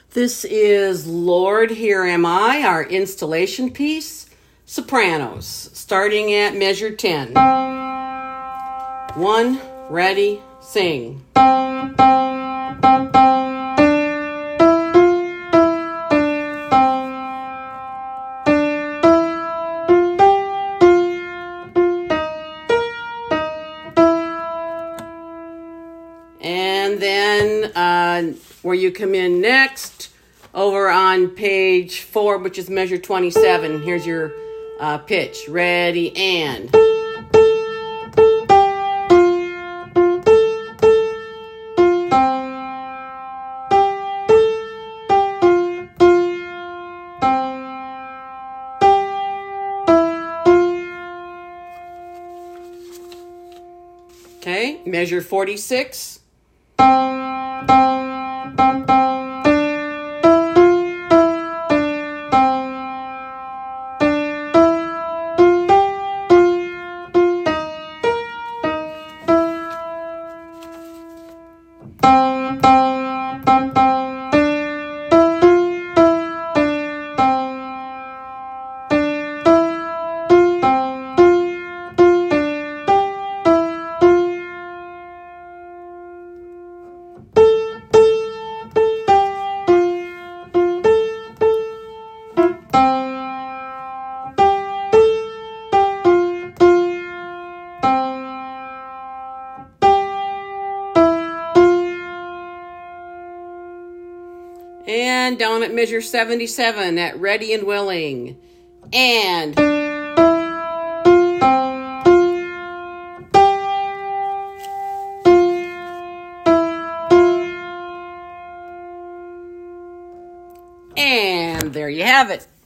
This is Lord, Here Am I, our installation piece, Sopranos, starting at measure 10. 1, ready, sing. And then where you come in next, over on page 4, which is measure 27, here's your pitch. Ready, and. Okay, measure 46. And down at measure 77 at ready and willing. And. And there you have it.